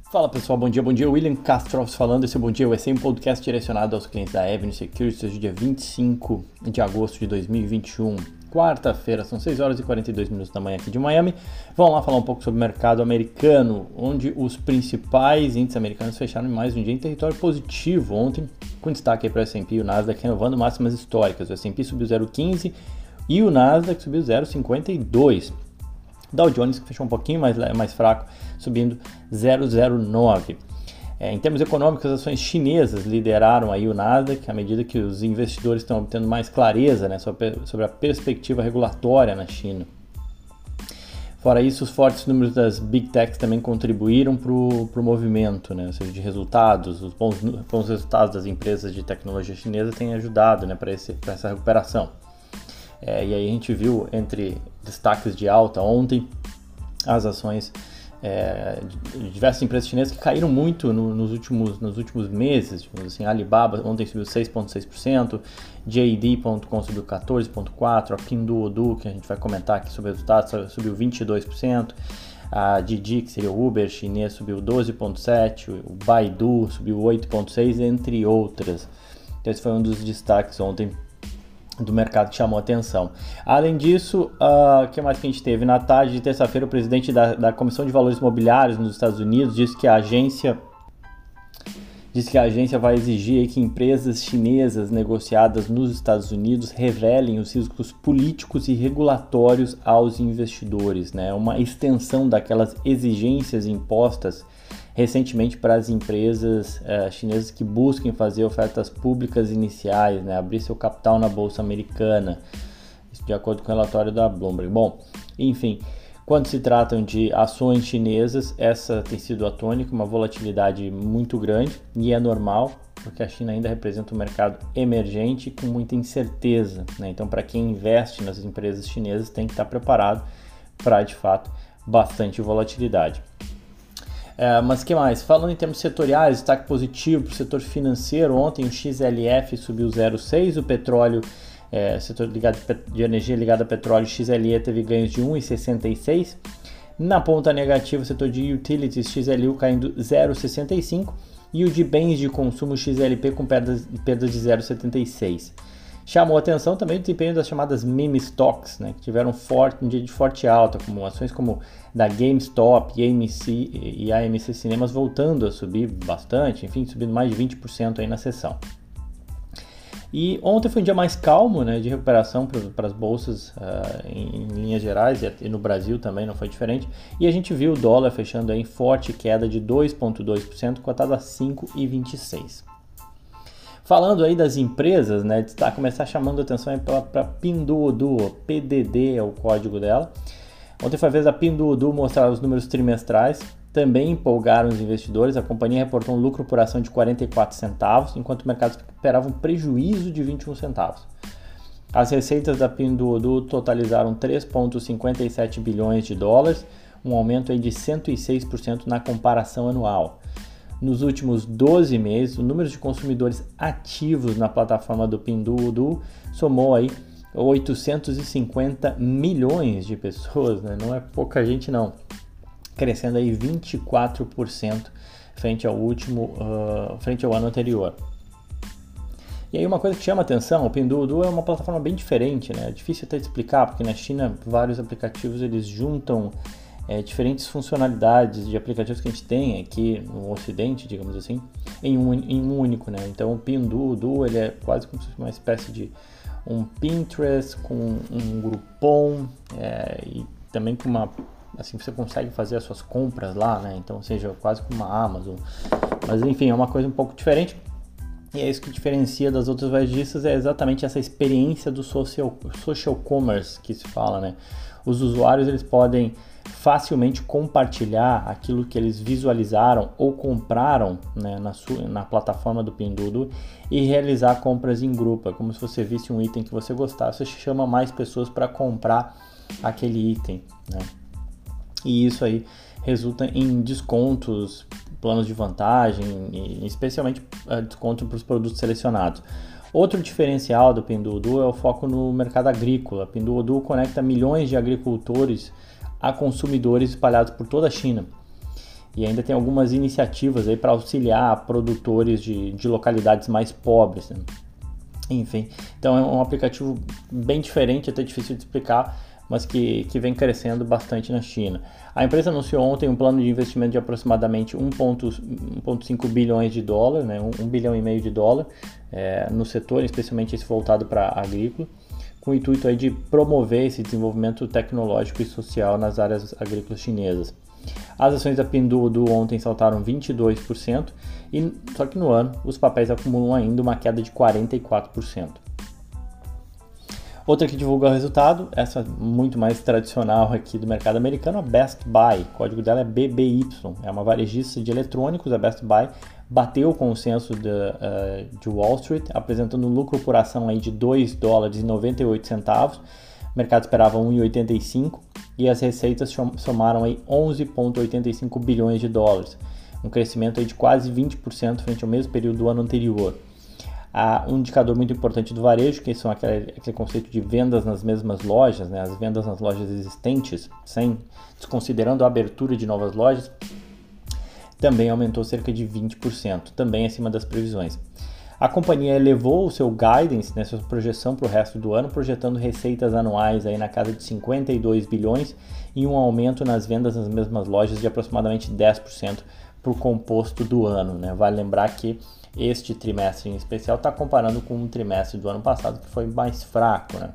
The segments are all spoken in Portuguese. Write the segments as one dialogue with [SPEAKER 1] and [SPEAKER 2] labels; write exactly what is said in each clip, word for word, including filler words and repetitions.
[SPEAKER 1] Fala pessoal, bom dia, bom dia, William Castro falando, esse é o Bom Dia U S A, um podcast direcionado aos clientes da Avenue Securities, hoje é dia vinte e cinco de agosto de dois mil e vinte e um, quarta-feira, são seis horas e quarenta e dois minutos da manhã aqui de Miami. Vamos lá falar um pouco sobre o mercado americano, onde os principais índices americanos fecharam em mais um dia em território positivo ontem, com destaque para o S and P e o Nasdaq renovando máximas históricas. O S and P subiu zero vírgula quinze e o Nasdaq subiu zero vírgula cinquenta e dois. Dow Jones, que fechou um pouquinho mais, mais fraco, subindo zero vírgula zero nove. É, em termos econômicos, as ações chinesas lideraram aí o Nasdaq, à medida que os investidores estão obtendo mais clareza, né, sobre, sobre a perspectiva regulatória na China. Fora isso, os fortes números das Big Techs também contribuíram para o movimento, né, ou seja, de resultados. Os bons, bons resultados das empresas de tecnologia chinesa têm ajudado, né, para essa recuperação. É, e aí a gente viu entre destaques de alta ontem as ações é, de diversas empresas chinesas que caíram muito no, nos, últimos, nos últimos meses. Tipo assim, a Alibaba ontem subiu seis vírgula seis por cento, J D ponto com subiu quatorze vírgula quatro por cento, a Pinduoduo, que a gente vai comentar aqui sobre resultados, subiu vinte e dois por cento, a Didi, que seria o Uber chinês, subiu doze vírgula sete por cento, o Baidu subiu oito vírgula seis por cento, entre outras. Então esse foi um dos destaques ontem do mercado que chamou atenção. Além disso, o uh, que mais que a gente teve? Na tarde de terça-feira, o presidente da, da Comissão de Valores Imobiliários nos Estados Unidos disse que a agência disse que a agência vai exigir aí que empresas chinesas negociadas nos Estados Unidos revelem os riscos políticos e regulatórios aos investidores, né? Uma extensão daquelas exigências impostas recentemente para as empresas uh, chinesas que busquem fazer ofertas públicas iniciais, né, abrir seu capital na Bolsa Americana, isso de acordo com o relatório da Bloomberg. Bom, enfim, quando se tratam de ações chinesas, essa tem sido a tônica, uma volatilidade muito grande, e é normal, porque a China ainda representa um mercado emergente com muita incerteza, né? Então, para quem investe nas empresas chinesas, tem que estar preparado para, de fato, bastante volatilidade. É, mas que mais? Falando em termos setoriais, destaque positivo para o setor financeiro. Ontem o X L F subiu zero vírgula seis, o petróleo, é, setor ligado de energia ligado a petróleo, X L E teve ganhos de um vírgula sessenta e seis. Na ponta negativa, o setor de utilities, X L U caindo zero vírgula sessenta e cinco e o de bens de consumo, X L P, com perdas, perdas de zero vírgula setenta e seis. Chamou atenção também o desempenho das chamadas meme stocks, né, que tiveram forte, um dia de forte alta, como ações como da GameStop, A M C e a A M C Cinemas voltando a subir bastante, enfim, subindo mais de vinte por cento aí na sessão. E ontem foi um dia mais calmo, né, de recuperação para as bolsas uh, em, em linhas gerais, e, e no Brasil também não foi diferente. E a gente viu o dólar fechando aí em forte queda de dois vírgula dois por cento, cotado a cinco vírgula vinte e seis. Falando aí das empresas, né, está começar chamando a atenção para a Pinduoduo, P D D é o código dela. Ontem foi a vez da Pinduoduo mostrar os números trimestrais, também empolgaram os investidores. A companhia reportou um lucro por ação de quarenta e quatro centavos, enquanto o mercado esperava um prejuízo de vinte e um centavos. As receitas da Pinduoduo totalizaram três vírgula cinquenta e sete bilhões de dólares, um aumento aí de cento e seis por cento na comparação anual. Nos últimos doze meses, o número de consumidores ativos na plataforma do Pinduoduo somou aí oitocentos e cinquenta milhões de pessoas, né? Não é pouca gente não, crescendo aí vinte e quatro por cento frente ao último, uh, frente ao ano anterior. E aí uma coisa que chama atenção, o Pinduoduo é uma plataforma bem diferente, né? É difícil até explicar, porque na China vários aplicativos eles juntam É, diferentes funcionalidades de aplicativos que a gente tem aqui no Ocidente, digamos assim, em um, em um único, né? Então o Pinduoduo ele é quase como se fosse uma espécie de um Pinterest com um Groupon, é, e também com uma, assim, você consegue fazer as suas compras lá, né? Então, ou seja, quase como uma Amazon. Mas enfim, é uma coisa um pouco diferente. E é isso que diferencia das outras varejistas, é exatamente essa experiência do social, social commerce que se fala, né? Os usuários eles podem facilmente compartilhar aquilo que eles visualizaram ou compraram, né, na, sua, na plataforma do Pinduoduo e realizar compras em grupo. É como se você visse um item que você gostasse, você chama mais pessoas para comprar aquele item, né? E isso aí resulta em descontos, planos de vantagem e especialmente uh, desconto para os produtos selecionados. Outro diferencial do Pinduoduo é o foco no mercado agrícola. A Pinduoduo conecta milhões de agricultores a consumidores espalhados por toda a China. e ainda tem algumas iniciativas aí para auxiliar produtores de, de localidades mais pobres, né? Enfim, então é um aplicativo bem diferente, até difícil de explicar, mas que, que vem crescendo bastante na China. A empresa anunciou ontem um plano de investimento de aproximadamente um vírgula cinco bilhões de dólares, né, um bilhão e meio de dólar é, no setor, especialmente esse voltado para agrícola, com o intuito aí de promover esse desenvolvimento tecnológico e social nas áreas agrícolas chinesas. As ações da Pinduoduo ontem saltaram vinte e dois por cento, e, só que no ano os papéis acumulam ainda uma queda de quarenta e quatro por cento. Outra que divulga o resultado, essa muito mais tradicional aqui do mercado americano, a Best Buy. O código dela é B B Y, é uma varejista de eletrônicos. A Best Buy bateu o consenso de, uh, de Wall Street, apresentando um lucro por ação aí de dois dólares e noventa e oito centavos. O mercado esperava um vírgula oitenta e cinco e as receitas somaram aí onze vírgula oitenta e cinco bilhões de dólares, um crescimento aí de quase vinte por cento frente ao mesmo período do ano anterior. Há um indicador muito importante do varejo, que são aquele, aquele conceito de vendas nas mesmas lojas, né? As vendas nas lojas existentes, sem desconsiderando a abertura de novas lojas, também aumentou cerca de vinte por cento, também acima das previsões. A companhia elevou o seu guidance, né, sua projeção para o resto do ano, projetando receitas anuais aí na casa de cinquenta e dois bilhões e um aumento nas vendas nas mesmas lojas de aproximadamente dez por cento para o composto do ano, né? Vale lembrar que este trimestre em especial está comparando com um trimestre do ano passado que foi mais fraco, né?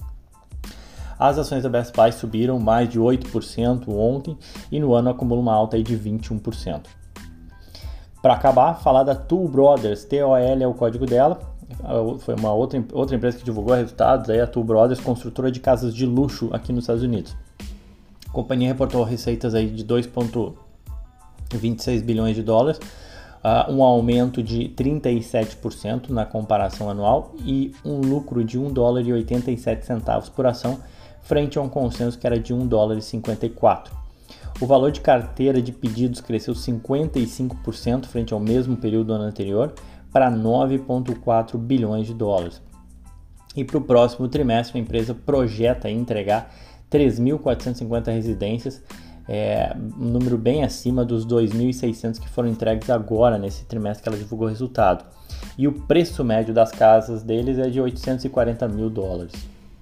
[SPEAKER 1] As ações da Best Buy subiram mais de oito por cento ontem e no ano acumula uma alta aí de vinte e um por cento. Para acabar, falar da Toll Brothers, T O L é o código dela, foi uma outra, outra empresa que divulgou resultados, aí a Toll Brothers, construtora de casas de luxo aqui nos Estados Unidos. A companhia reportou receitas aí de dois vírgula vinte e seis bilhões de dólares, Uh, um aumento de trinta e sete por cento na comparação anual e um lucro de um dólar e oitenta e sete centavos por ação, frente a um consenso que era de um dólar e cinquenta e quatro. O valor de carteira de pedidos cresceu cinquenta e cinco por cento frente ao mesmo período do ano anterior para nove vírgula quatro bilhões de dólares. E para o próximo trimestre, a empresa projeta entregar três mil quatrocentas e cinquenta residências, É, um número bem acima dos dois mil e seiscentos que foram entregues agora nesse trimestre que ela divulgou o resultado. E o preço médio das casas deles é de oitocentos e quarenta mil dólares.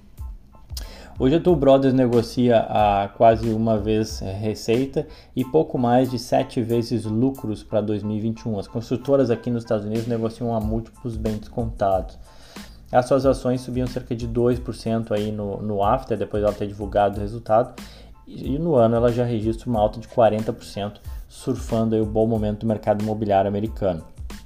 [SPEAKER 1] Hoje a Toll Brothers negocia a quase uma vez receita e pouco mais de sete vezes lucros para dois mil e vinte e um. As construtoras aqui nos Estados Unidos negociam a múltiplos bem descontados. As suas ações subiam cerca de dois por cento aí no, no after, depois ela ter divulgado o resultado. E no ano ela já registra uma alta de quarenta por cento, surfando aí o bom momento do mercado imobiliário americano.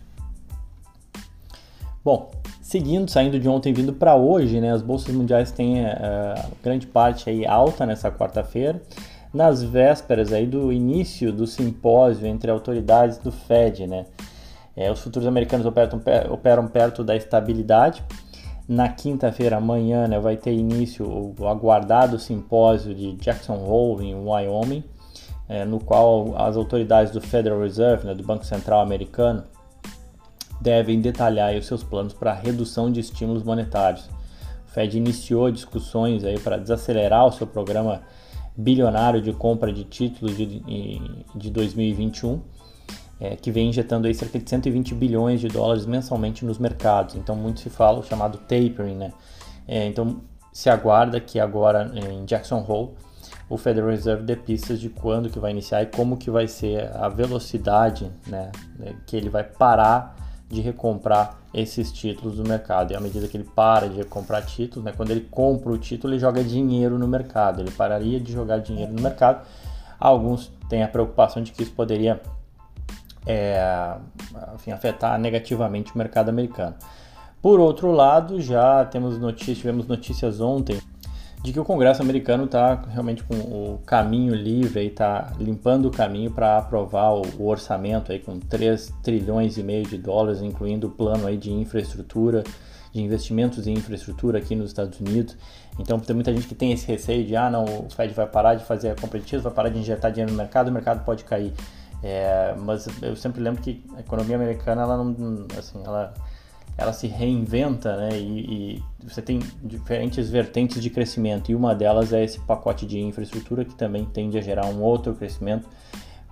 [SPEAKER 1] Bom, seguindo, saindo de ontem vindo para hoje, né, as bolsas mundiais têm uh, grande parte aí alta nessa quarta-feira, nas vésperas aí do início do simpósio entre autoridades do Fed, né? É, os futuros americanos operam, operam perto da estabilidade. Na quinta-feira, amanhã, né, vai ter início o aguardado simpósio de Jackson Hole, em Wyoming, é, no qual as autoridades do Federal Reserve, né, do Banco Central americano, devem detalhar aí os seus planos para a redução de estímulos monetários. O Fed iniciou discussões aí para desacelerar o seu programa bilionário de compra de títulos de, de dois mil e vinte e um, É, que vem injetando aí cerca de cento e vinte bilhões de dólares mensalmente nos mercados. Então muito se fala o chamado tapering, né? É, então se aguarda que agora em Jackson Hole o Federal Reserve dê pistas de quando que vai iniciar e como que vai ser a velocidade, né, que ele vai parar de recomprar esses títulos do mercado. E à medida que ele para de recomprar títulos, né, quando ele compra o título, ele joga dinheiro no mercado. Ele pararia de jogar dinheiro no mercado. Alguns têm a preocupação de que isso poderia É, enfim, afetar negativamente o mercado americano. Por outro lado, já temos notícias, tivemos notícias ontem de que o Congresso americano está realmente com o caminho livre, está limpando o caminho para aprovar o, o orçamento aí com três trilhões e meio de dólares, incluindo o plano aí de infraestrutura, de investimentos em infraestrutura aqui nos Estados Unidos. Então tem muita gente que tem esse receio de ah não, o Fed vai parar de fazer a compra de títulos, vai parar de injetar dinheiro no mercado, o mercado pode cair. É, mas eu sempre lembro que a economia americana ela não, assim, ela, ela se reinventa, né? E, e você tem diferentes vertentes de crescimento e uma delas é esse pacote de infraestrutura que também tende a gerar um outro crescimento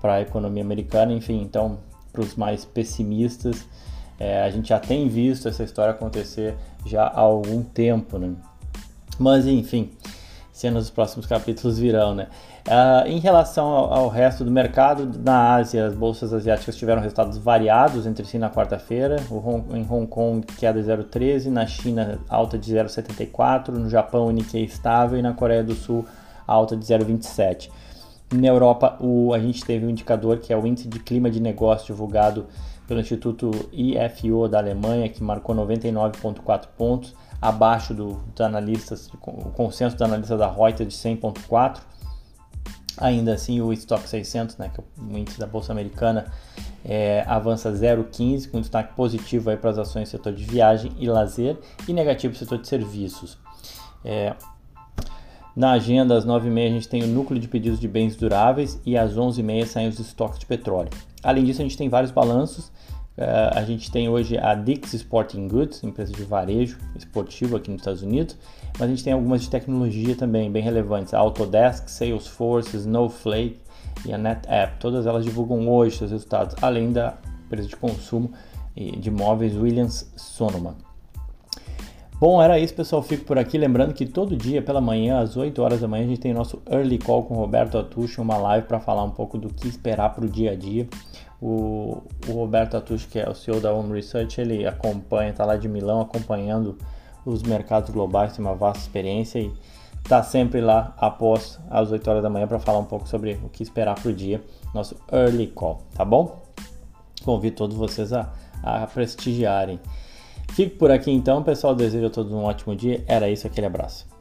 [SPEAKER 1] para a economia americana. Enfim, então, para os mais pessimistas, é, a gente já tem visto essa história acontecer já há algum tempo, né? Mas, enfim, cenas dos próximos capítulos virão, né? Uh, em relação ao, ao resto do mercado, na Ásia, as bolsas asiáticas tiveram resultados variados entre si na quarta-feira. Em Hong Kong, queda de zero vírgula treze, na China, alta de zero vírgula setenta e quatro, no Japão, o Nikkei estável e na Coreia do Sul, alta de zero vírgula vinte e sete. Na Europa, o, a gente teve um indicador que é o Índice de Clima de Negócio divulgado pelo Instituto I F O da Alemanha, que marcou noventa e nove vírgula quatro pontos, abaixo do, dos analistas, o consenso dos analistas da Reuters de cem vírgula quatro. Ainda assim, o Stock seiscentos, né, que é o índice da Bolsa Americana, é, avança zero vírgula quinze, com destaque positivo aí para as ações do setor de viagem e lazer e negativo para o setor de serviços. É, na agenda, às nove e meia, a gente tem o núcleo de pedidos de bens duráveis e às onze e meia saem os estoques de petróleo. Além disso, a gente tem vários balanços. Uh, a gente tem hoje a Dick's Sporting Goods, empresa de varejo esportivo aqui nos Estados Unidos, mas a gente tem algumas de tecnologia também bem relevantes, a Autodesk, Salesforce, Snowflake e a NetApp, todas elas divulgam hoje seus resultados, além da empresa de consumo e de imóveis Williams Sonoma. Bom, era isso, pessoal, fico por aqui, lembrando que todo dia pela manhã, às oito horas da manhã, a gente tem nosso Early Call com o Roberto Atucho, uma live para falar um pouco do que esperar para o dia a dia. O, o Roberto Atucho, que é o C E O da Home Research, ele acompanha, está lá de Milão acompanhando os mercados globais, tem uma vasta experiência e está sempre lá após as oito horas da manhã para falar um pouco sobre o que esperar para o dia, nosso Early Call, tá bom? Convido todos vocês a, a prestigiarem. Fico por aqui então, pessoal, desejo a todos um ótimo dia, era isso, aquele abraço.